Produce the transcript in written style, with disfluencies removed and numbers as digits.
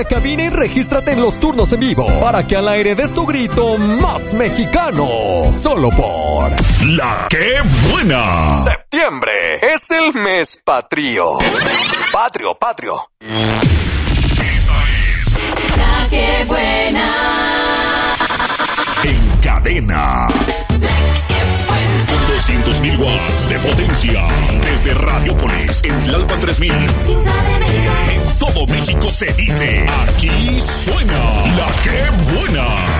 Cabina y regístrate en los turnos en vivo para que al aire des tu grito más mexicano. Solo por La Que Buena. Septiembre es el mes patrio. Patrio. Esta es La Que Buena. En cadena. Con 200.000 watts de potencia. Desde Radiopolis en Tlalpan 3000. Ciudad de México. En todo México se dice. Aquí suena La Que